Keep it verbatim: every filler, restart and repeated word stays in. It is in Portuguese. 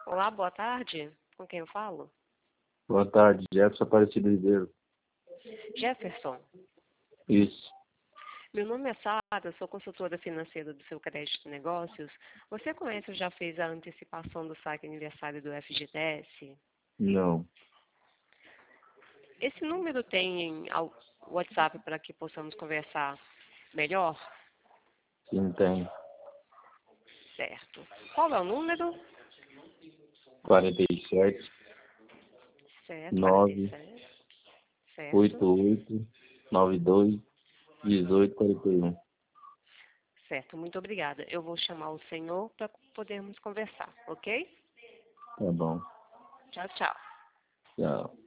Olá, boa tarde. Com quem eu falo? Boa tarde, Jefferson Aparecido Ribeiro. Jefferson. Isso. Meu nome é Sara, sou consultora financeira do seu crédito de negócios. Você conhece ou já fez a antecipação do saque aniversário do F G T S? Não. Esse número tem ao- WhatsApp para que possamos conversar melhor? Sim, tem. Certo. Qual é o número? quarenta e sete, Certo, nove, quarenta e sete. oitenta e Certo. oito, noventa e dois, dezoito, quarenta e um. Certo, muito obrigada. Eu vou chamar o senhor para podermos conversar, ok? Tá bom. Tchau, tchau. Tchau.